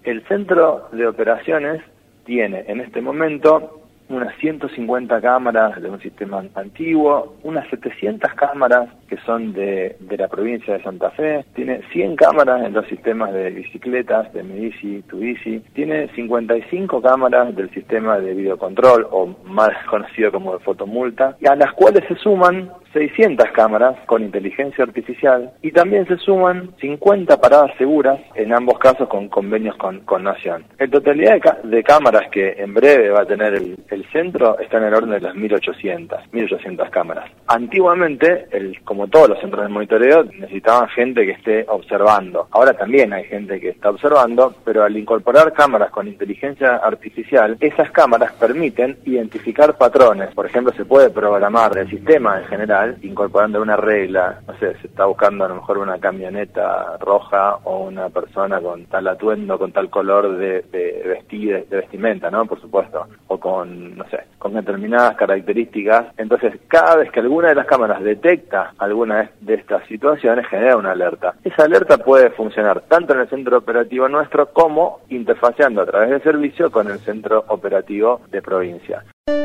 El centro de operaciones tiene en este momento unas 150 cámaras de un sistema antiguo, unas 700 cámaras que son de la provincia de Santa Fe, tiene 100 cámaras en los sistemas de bicicletas, de Medici, Tubici, tiene 55 cámaras del sistema de videocontrol, o más conocido como de fotomulta, a las cuales se suman 600 cámaras con inteligencia artificial y también se suman 50 paradas seguras, en ambos casos con convenios con Nación. En totalidad de cámaras que en breve va a tener el centro está en el orden de las 1800 cámaras. Antiguamente, como todos los centros de monitoreo, necesitaban gente que esté observando. Ahora también hay gente que está observando, pero al incorporar cámaras con inteligencia artificial, esas cámaras permiten identificar patrones. Por ejemplo, se puede programar el sistema en general incorporando una regla, no sé, se está buscando a lo mejor una camioneta roja o una persona con tal atuendo, con tal color de vestimenta, ¿no? Por supuesto, o con, no sé, con determinadas características. Entonces, cada vez que alguna de las cámaras detecta alguna de estas situaciones, genera una alerta. Esa alerta puede funcionar tanto en el centro operativo nuestro como interfaceando a través del servicio con el centro operativo de provincia.